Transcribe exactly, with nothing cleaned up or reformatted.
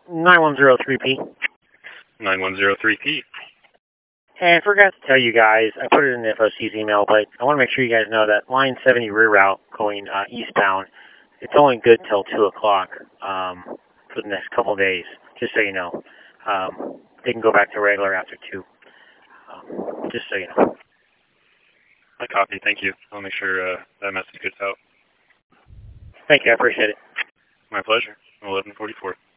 nine one zero three P. nine one zero three P. And I forgot to tell you guys, I put it in the F O C's email, but I want to make sure you guys know that line seventy rear route going uh, eastbound, it's only good till two o'clock um, for the next couple of days, just so you know. Um, they can go back to regular after two, um, just so you know. I copy. Thank you. I'll make sure uh, that message gets out. Thank you. I appreciate it. My pleasure. eleven forty-four.